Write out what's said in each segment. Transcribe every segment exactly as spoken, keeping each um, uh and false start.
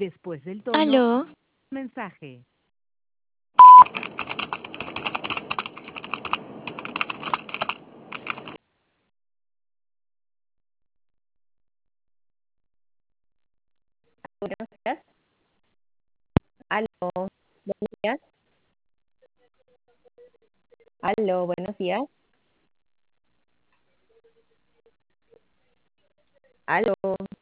Después del tono, Aló, mensaje. Buenos días. Aló, buenos días. Aló, buenos días. Aló.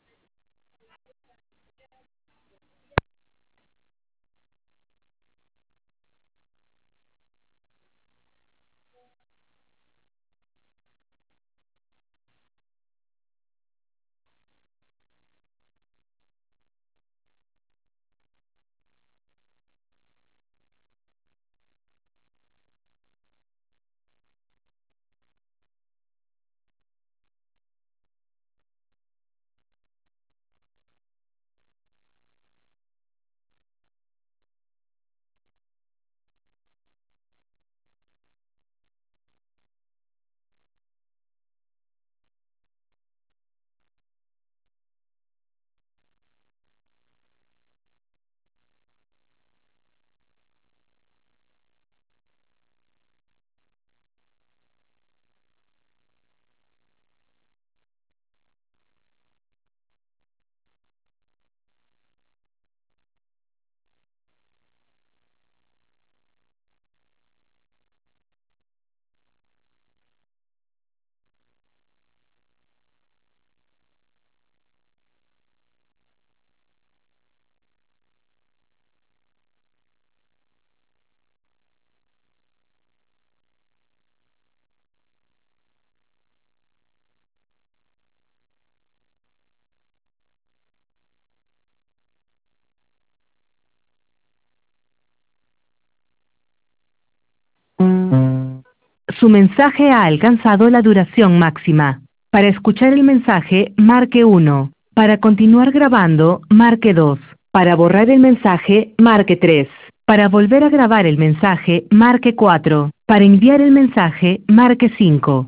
Su mensaje ha alcanzado la duración máxima. Para escuchar el mensaje, marque uno. Para continuar grabando, marque dos. Para borrar el mensaje, marque tres. Para volver a grabar el mensaje, marque cuatro. Para enviar el mensaje, marque cinco.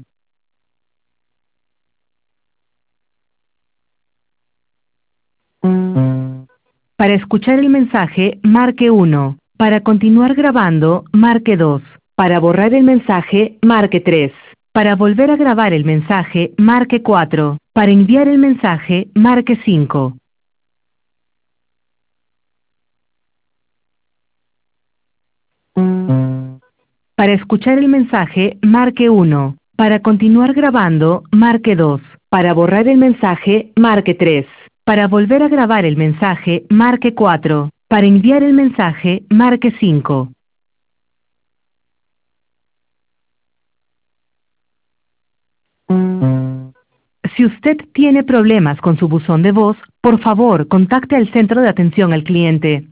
Para escuchar el mensaje, marque uno. Para continuar grabando, marque dos. Para borrar el mensaje, marque tres. Para volver a grabar el mensaje, marque cuatro. Para enviar el mensaje, marque cinco. Para escuchar el mensaje, marque uno. Para continuar grabando, marque dos. Para borrar el mensaje, marque tres. Para volver a grabar el mensaje, marque cuatro. Para enviar el mensaje, marque cinco. Si usted tiene problemas con su buzón de voz, por favor, contacte al centro de atención al cliente.